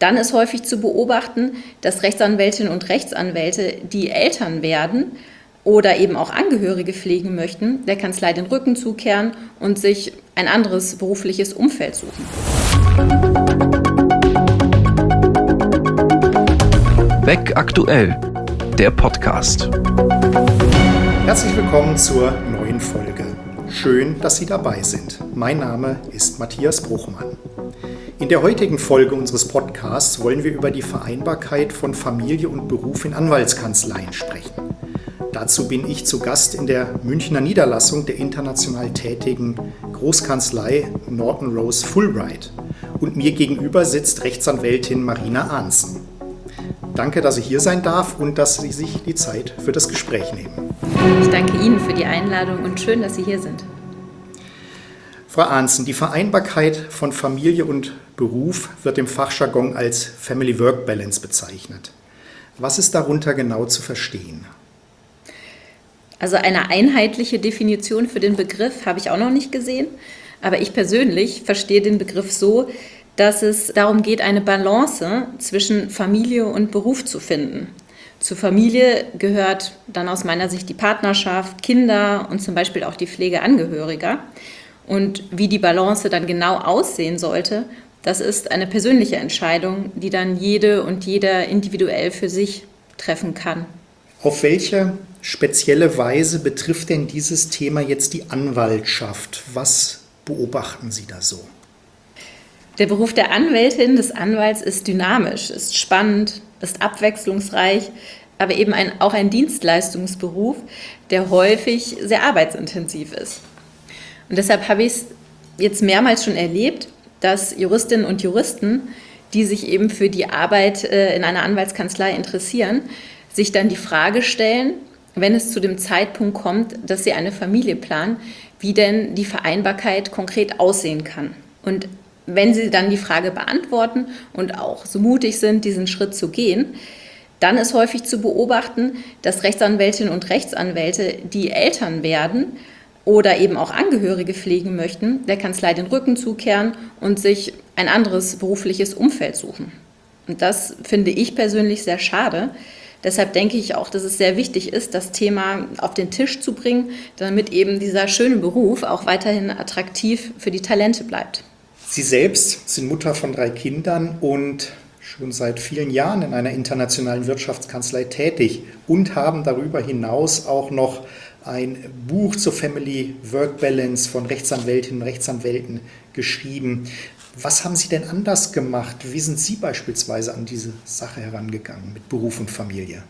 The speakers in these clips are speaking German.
Dann ist häufig zu beobachten, dass Rechtsanwältinnen und Rechtsanwälte, die Eltern werden oder eben auch Angehörige pflegen möchten, der Kanzlei den Rücken zukehren und sich ein anderes berufliches Umfeld suchen. Weg aktuell, der Podcast. Herzlich willkommen zur neuen Folge. Schön, dass Sie dabei sind. Mein Name ist Matthias Bruchmann. In der heutigen Folge unseres Podcasts wollen wir über die Vereinbarkeit von Familie und Beruf in Anwaltskanzleien sprechen. Dazu bin ich zu Gast in der Münchner Niederlassung der international tätigen Großkanzlei Norton Rose Fulbright. Und mir gegenüber sitzt Rechtsanwältin Marina Arntzen. Danke, dass ich hier sein darf und dass Sie sich die Zeit für das Gespräch nehmen. Ich danke Ihnen für die Einladung und schön, dass Sie hier sind. Frau Arntzen, die Vereinbarkeit von Familie und Beruf wird im Fachjargon als Family-Work-Balance bezeichnet. Was ist darunter genau zu verstehen? Also eine einheitliche Definition für den Begriff habe ich auch noch nicht gesehen, aber ich persönlich verstehe den Begriff so, dass es darum geht, eine Balance zwischen Familie und Beruf zu finden. Zur Familie gehört dann aus meiner Sicht die Partnerschaft, Kinder und zum Beispiel auch die Pflege Angehöriger. Und wie die Balance dann genau aussehen sollte, das ist eine persönliche Entscheidung, die dann jede und jeder individuell für sich treffen kann. Auf welche spezielle Weise betrifft denn dieses Thema jetzt die Anwaltschaft? Was beobachten Sie da so? Der Beruf der Anwältin, des Anwalts ist dynamisch, ist spannend, ist abwechslungsreich, aber eben auch ein Dienstleistungsberuf, der häufig sehr arbeitsintensiv ist. Und deshalb habe ich es jetzt mehrmals schon erlebt, dass Juristinnen und Juristen, die sich eben für die Arbeit in einer Anwaltskanzlei interessieren, sich dann die Frage stellen, wenn es zu dem Zeitpunkt kommt, dass sie eine Familie planen, wie denn die Vereinbarkeit konkret aussehen kann. Und wenn sie dann die Frage beantworten und auch so mutig sind, diesen Schritt zu gehen, dann ist häufig zu beobachten, dass Rechtsanwältinnen und Rechtsanwälte, die Eltern werden oder eben auch Angehörige pflegen möchten, der Kanzlei den Rücken zukehren und sich ein anderes berufliches Umfeld suchen. Und das finde ich persönlich sehr schade. Deshalb denke ich auch, dass es sehr wichtig ist, das Thema auf den Tisch zu bringen, damit eben dieser schöne Beruf auch weiterhin attraktiv für die Talente bleibt. Sie selbst sind Mutter von 3 Kindern und schon seit vielen Jahren in einer internationalen Wirtschaftskanzlei tätig und haben darüber hinaus auch noch ein Buch zur Family-Work-Balance von Rechtsanwältinnen und Rechtsanwälten geschrieben. Was haben Sie denn anders gemacht? Wie sind Sie beispielsweise an diese Sache herangegangen mit Beruf und Familie?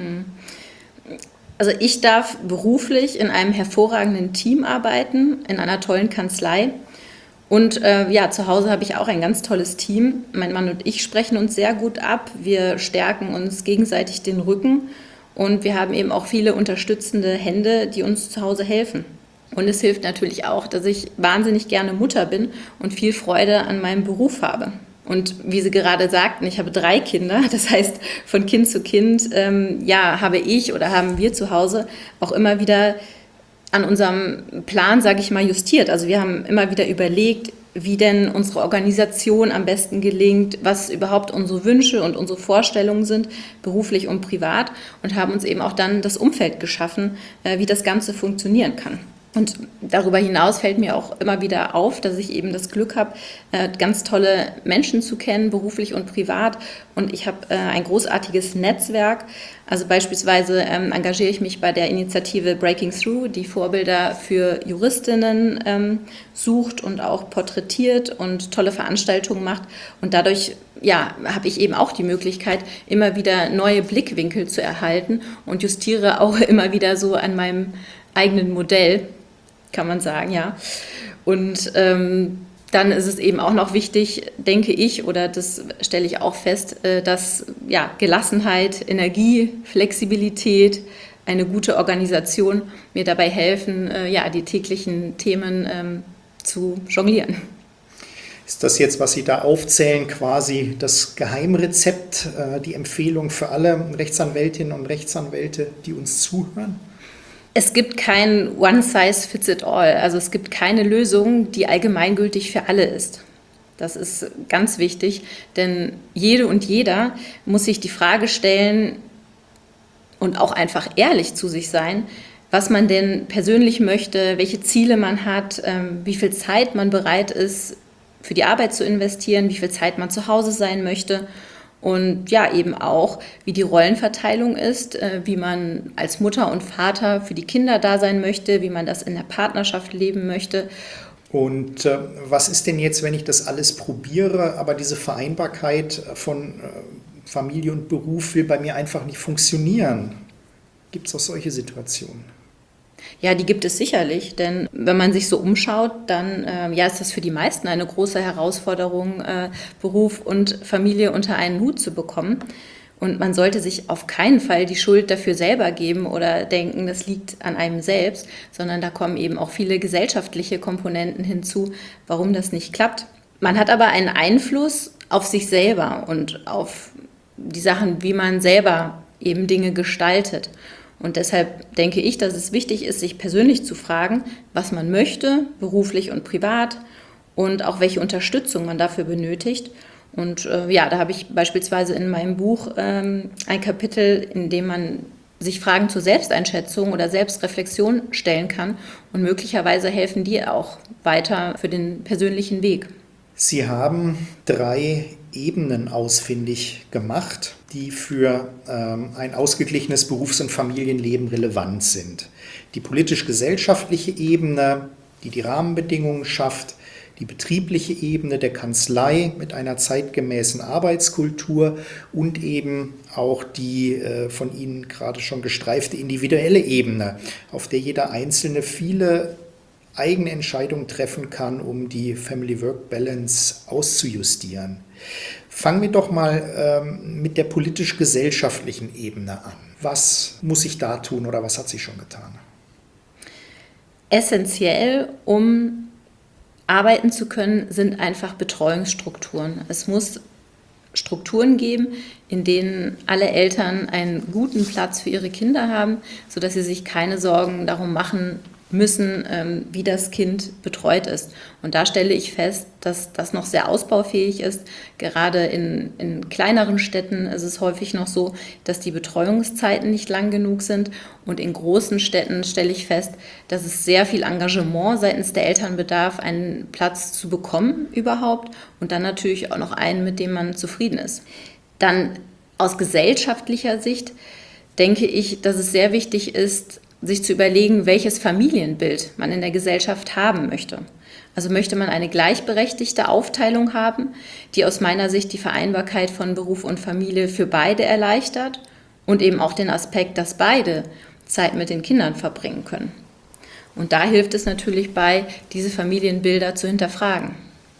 Also ich darf beruflich in einem hervorragenden Team arbeiten, in einer tollen Kanzlei. Und zu Hause habe ich auch ein ganz tolles Team. Mein Mann und ich sprechen uns sehr gut ab. Wir stärken uns gegenseitig den Rücken. Und wir haben eben auch viele unterstützende Hände, die uns zu Hause helfen. Und es hilft natürlich auch, dass ich wahnsinnig gerne Mutter bin und viel Freude an meinem Beruf habe. Und wie Sie gerade sagten, ich habe 3 Kinder. Das heißt, von Kind zu Kind habe ich oder haben wir zu Hause auch immer wieder an unserem Plan, sage ich mal, justiert. Also wir haben immer wieder überlegt, wie denn unsere Organisation am besten gelingt, was überhaupt unsere Wünsche und unsere Vorstellungen sind, beruflich und privat, und haben uns eben auch dann das Umfeld geschaffen, wie das Ganze funktionieren kann. Und darüber hinaus fällt mir auch immer wieder auf, dass ich eben das Glück habe, ganz tolle Menschen zu kennen, beruflich und privat. Und ich habe ein großartiges Netzwerk. Also beispielsweise engagiere ich mich bei der Initiative Breaking Through, die Vorbilder für Juristinnen sucht und auch porträtiert und tolle Veranstaltungen macht. Und dadurch habe ich eben auch die Möglichkeit, immer wieder neue Blickwinkel zu erhalten und justiere auch immer wieder so an meinem eigenen Modell, kann man sagen, ja. Und dann ist es eben auch noch wichtig, denke ich, oder das stelle ich auch fest, dass Gelassenheit, Energie, Flexibilität, eine gute Organisation mir dabei helfen, die täglichen Themen zu jonglieren. Ist das jetzt, was Sie da aufzählen, quasi das Geheimrezept, die Empfehlung für alle Rechtsanwältinnen und Rechtsanwälte, die uns zuhören? Es gibt kein One-Size-Fits-it-all. Also es gibt keine Lösung, die allgemeingültig für alle ist. Das ist ganz wichtig, denn jede und jeder muss sich die Frage stellen und auch einfach ehrlich zu sich sein, was man denn persönlich möchte, welche Ziele man hat, wie viel Zeit man bereit ist, für die Arbeit zu investieren, wie viel Zeit man zu Hause sein möchte und ja eben auch, wie die Rollenverteilung ist, wie man als Mutter und Vater für die Kinder da sein möchte, wie man das in der Partnerschaft leben möchte. Und was ist denn jetzt, wenn ich das alles probiere, aber diese Vereinbarkeit von Familie und Beruf will bei mir einfach nicht funktionieren? Gibt es auch solche Situationen? Ja, die gibt es sicherlich, denn wenn man sich so umschaut, dann ist das für die meisten eine große Herausforderung, Beruf und Familie unter einen Hut zu bekommen. Und man sollte sich auf keinen Fall die Schuld dafür selber geben oder denken, das liegt an einem selbst, sondern da kommen eben auch viele gesellschaftliche Komponenten hinzu, warum das nicht klappt. Man hat aber einen Einfluss auf sich selber und auf die Sachen, wie man selber eben Dinge gestaltet. Und deshalb denke ich, dass es wichtig ist, sich persönlich zu fragen, was man möchte, beruflich und privat, und auch welche Unterstützung man dafür benötigt. Und da habe ich beispielsweise in meinem Buch ein Kapitel, in dem man sich Fragen zur Selbsteinschätzung oder Selbstreflexion stellen kann. Und möglicherweise helfen die auch weiter für den persönlichen Weg. Sie haben 3 Ebenen ausfindig gemacht, die für ein ausgeglichenes Berufs- und Familienleben relevant sind. Die politisch-gesellschaftliche Ebene, die die Rahmenbedingungen schafft, die betriebliche Ebene der Kanzlei mit einer zeitgemäßen Arbeitskultur und eben auch die von Ihnen gerade schon gestreifte individuelle Ebene, auf der jeder Einzelne viele eigene Entscheidungen treffen kann, um die Family-Work-Balance auszujustieren. Fangen wir doch mal mit der politisch-gesellschaftlichen Ebene an. Was muss ich da tun oder was hat sich schon getan? Essentiell, um arbeiten zu können, sind einfach Betreuungsstrukturen. Es muss Strukturen geben, in denen alle Eltern einen guten Platz für ihre Kinder haben, sodass sie sich keine Sorgen darum machen müssen, wie das Kind betreut ist. Und da stelle ich fest, dass das noch sehr ausbaufähig ist. Gerade in kleineren Städten ist es häufig noch so, dass die Betreuungszeiten nicht lang genug sind. Und in großen Städten stelle ich fest, dass es sehr viel Engagement seitens der Eltern bedarf, einen Platz zu bekommen überhaupt und dann natürlich auch noch einen, mit dem man zufrieden ist. Dann aus gesellschaftlicher Sicht denke ich, dass es sehr wichtig ist, sich zu überlegen, welches Familienbild man in der Gesellschaft haben möchte. Also möchte man eine gleichberechtigte Aufteilung haben, die aus meiner Sicht die Vereinbarkeit von Beruf und Familie für beide erleichtert und eben auch den Aspekt, dass beide Zeit mit den Kindern verbringen können. Und da hilft es natürlich bei, diese Familienbilder zu hinterfragen.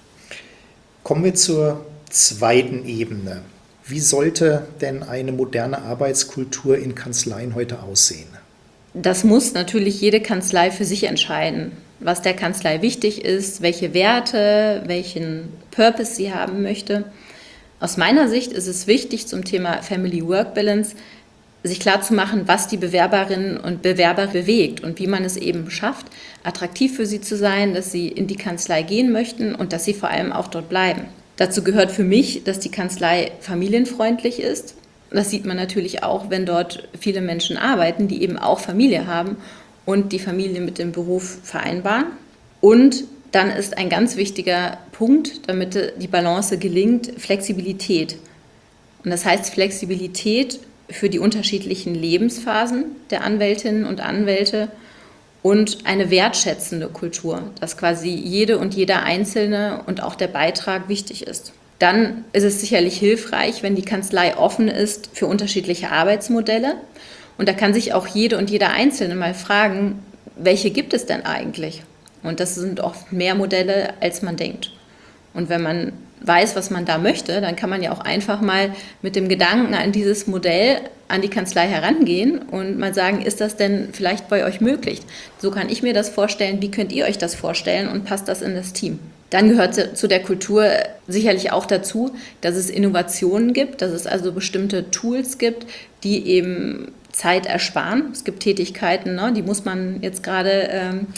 Kommen wir zur zweiten Ebene. Wie sollte denn eine moderne Arbeitskultur in Kanzleien heute aussehen? Das muss natürlich jede Kanzlei für sich entscheiden, was der Kanzlei wichtig ist, welche Werte, welchen Purpose sie haben möchte. Aus meiner Sicht ist es wichtig, zum Thema Family-Work-Balance sich klarzumachen, was die Bewerberinnen und Bewerber bewegt und wie man es eben schafft, attraktiv für sie zu sein, dass sie in die Kanzlei gehen möchten und dass sie vor allem auch dort bleiben. Dazu gehört für mich, dass die Kanzlei familienfreundlich ist. Das sieht man natürlich auch, wenn dort viele Menschen arbeiten, die eben auch Familie haben und die Familie mit dem Beruf vereinbaren. Und dann ist ein ganz wichtiger Punkt, damit die Balance gelingt, Flexibilität. Und das heißt Flexibilität für die unterschiedlichen Lebensphasen der Anwältinnen und Anwälte und eine wertschätzende Kultur, dass quasi jede und jeder Einzelne und auch der Beitrag wichtig ist. Dann ist es sicherlich hilfreich, wenn die Kanzlei offen ist für unterschiedliche Arbeitsmodelle. Und da kann sich auch jede und jeder Einzelne mal fragen, welche gibt es denn eigentlich? Und das sind oft mehr Modelle, als man denkt. Und wenn man weiß, was man da möchte, dann kann man ja auch einfach mal mit dem Gedanken an dieses Modell an die Kanzlei herangehen und mal sagen, ist das denn vielleicht bei euch möglich? So kann ich mir das vorstellen, wie könnt ihr euch das vorstellen und passt das in das Team? Dann gehört zu der Kultur sicherlich auch dazu, dass es Innovationen gibt, dass es also bestimmte Tools gibt, die eben Zeit ersparen. Es gibt Tätigkeiten, die muss man jetzt gerade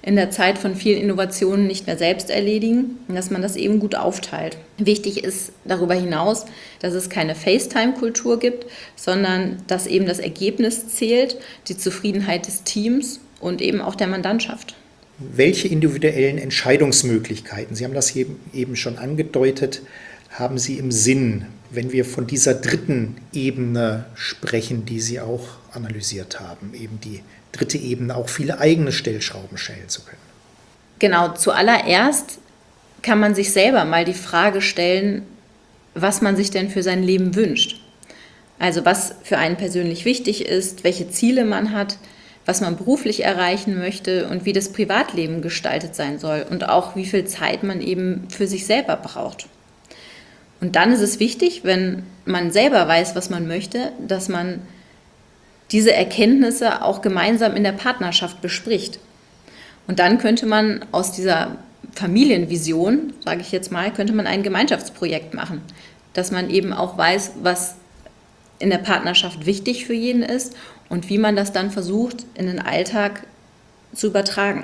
in der Zeit von vielen Innovationen nicht mehr selbst erledigen und dass man das eben gut aufteilt. Wichtig ist darüber hinaus, dass es keine FaceTime-Kultur gibt, sondern dass eben das Ergebnis zählt, die Zufriedenheit des Teams und eben auch der Mandantschaft. Welche individuellen Entscheidungsmöglichkeiten, Sie haben das eben schon angedeutet, haben Sie im Sinn, wenn wir von dieser dritten Ebene sprechen, die Sie auch analysiert haben, eben die dritte Ebene, auch viele eigene Stellschrauben stellen zu können? Genau, zuallererst kann man sich selber mal die Frage stellen, was man sich denn für sein Leben wünscht. Also was für einen persönlich wichtig ist, welche Ziele man hat, was man beruflich erreichen möchte und wie das Privatleben gestaltet sein soll und auch wie viel Zeit man eben für sich selber braucht. Und dann ist es wichtig, wenn man selber weiß, was man möchte, dass man diese Erkenntnisse auch gemeinsam in der Partnerschaft bespricht. Und dann könnte man aus dieser Familienvision, sage ich jetzt mal, könnte man ein Gemeinschaftsprojekt machen, dass man eben auch weiß, was in der Partnerschaft wichtig für jeden ist und wie man das dann versucht, in den Alltag zu übertragen.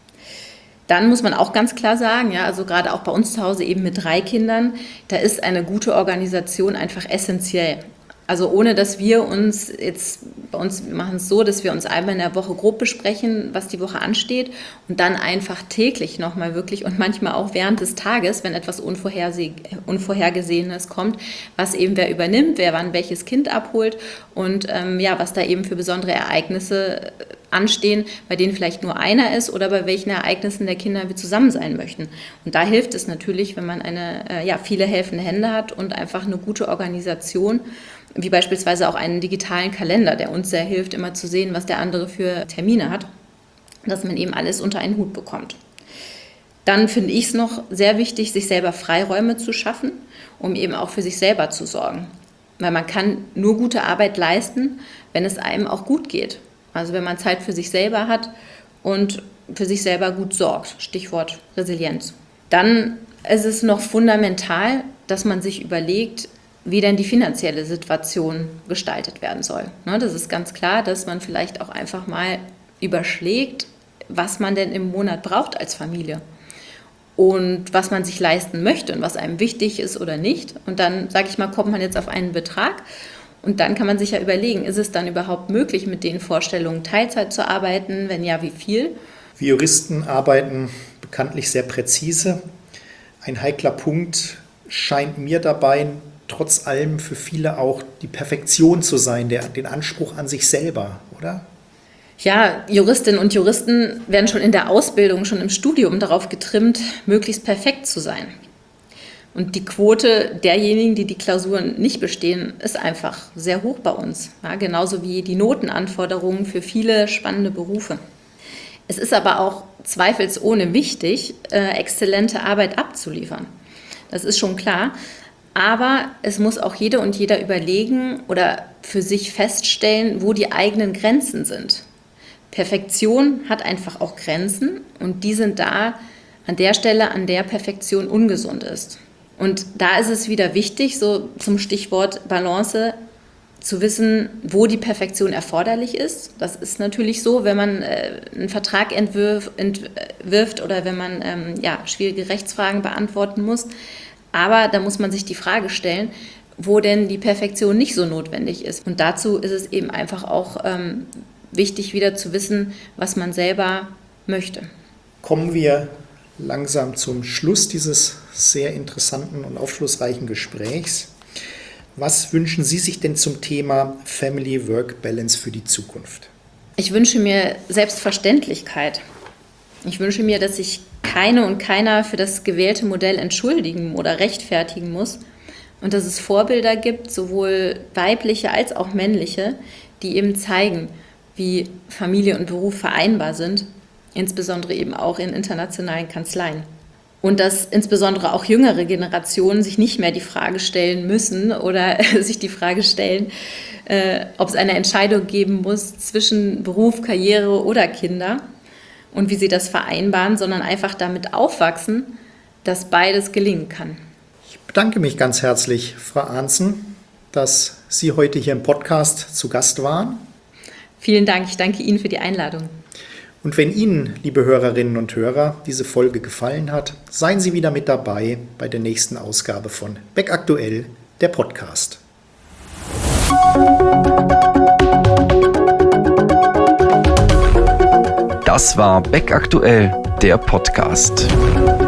Dann muss man auch ganz klar sagen, ja, also gerade auch bei uns zu Hause eben mit 3 Kindern, da ist eine gute Organisation einfach essentiell. Also ohne, dass wir uns jetzt, bei uns, wir machen es so, dass wir uns einmal in der Woche grob besprechen, was die Woche ansteht und dann einfach täglich nochmal wirklich und manchmal auch während des Tages, wenn etwas Unvorhergesehenes kommt, was eben wer übernimmt, wer wann welches Kind abholt und was da eben für besondere Ereignisse anstehen, bei denen vielleicht nur einer ist oder bei welchen Ereignissen der Kinder wir zusammen sein möchten. Und da hilft es natürlich, wenn man viele helfende Hände hat und einfach eine gute Organisation, wie beispielsweise auch einen digitalen Kalender, der uns sehr hilft, immer zu sehen, was der andere für Termine hat, dass man eben alles unter einen Hut bekommt. Dann finde ich es noch sehr wichtig, sich selber Freiräume zu schaffen, um eben auch für sich selber zu sorgen. Weil man kann nur gute Arbeit leisten, wenn es einem auch gut geht. Also wenn man Zeit für sich selber hat und für sich selber gut sorgt. Stichwort Resilienz. Dann ist es noch fundamental, dass man sich überlegt, wie denn die finanzielle Situation gestaltet werden soll. Das ist ganz klar, dass man vielleicht auch einfach mal überschlägt, was man denn im Monat braucht als Familie und was man sich leisten möchte und was einem wichtig ist oder nicht. Und dann, sage ich mal, kommt man jetzt auf einen Betrag und dann kann man sich ja überlegen, ist es dann überhaupt möglich, mit den Vorstellungen Teilzeit zu arbeiten? Wenn ja, wie viel? Wir Juristen arbeiten bekanntlich sehr präzise. Ein heikler Punkt scheint mir dabei trotz allem für viele auch die Perfektion zu sein, den Anspruch an sich selber, oder? Ja, Juristinnen und Juristen werden schon in der Ausbildung, schon im Studium darauf getrimmt, möglichst perfekt zu sein. Und die Quote derjenigen, die die Klausuren nicht bestehen, ist einfach sehr hoch bei uns. Ja, genauso wie die Notenanforderungen für viele spannende Berufe. Es ist aber auch zweifelsohne wichtig, exzellente Arbeit abzuliefern. Das ist schon klar. Aber es muss auch jede und jeder überlegen oder für sich feststellen, wo die eigenen Grenzen sind. Perfektion hat einfach auch Grenzen und die sind da an der Stelle, an der Perfektion ungesund ist. Und da ist es wieder wichtig, so zum Stichwort Balance, zu wissen, wo die Perfektion erforderlich ist. Das ist natürlich so, wenn man einen Vertrag entwirft oder wenn man schwierige Rechtsfragen beantworten muss. Aber da muss man sich die Frage stellen, wo denn die Perfektion nicht so notwendig ist. Und dazu ist es eben einfach auch wichtig, wieder zu wissen, was man selber möchte. Kommen wir langsam zum Schluss dieses sehr interessanten und aufschlussreichen Gesprächs. Was wünschen Sie sich denn zum Thema Family-Work-Balance für die Zukunft? Ich wünsche mir Selbstverständlichkeit. Ich wünsche mir, dass sich keine und keiner für das gewählte Modell entschuldigen oder rechtfertigen muss und dass es Vorbilder gibt, sowohl weibliche als auch männliche, die eben zeigen, wie Familie und Beruf vereinbar sind, insbesondere eben auch in internationalen Kanzleien. Und dass insbesondere auch jüngere Generationen sich nicht mehr die Frage stellen müssen oder sich die Frage stellen, ob es eine Entscheidung geben muss zwischen Beruf, Karriere oder Kinder und wie sie das vereinbaren, sondern einfach damit aufwachsen, dass beides gelingen kann. Ich bedanke mich ganz herzlich, Frau Arntzen, dass Sie heute hier im Podcast zu Gast waren. Vielen Dank, ich danke Ihnen für die Einladung. Und wenn Ihnen, liebe Hörerinnen und Hörer, diese Folge gefallen hat, seien Sie wieder mit dabei bei der nächsten Ausgabe von Beck Aktuell, der Podcast. Das war Beck Aktuell, der Podcast.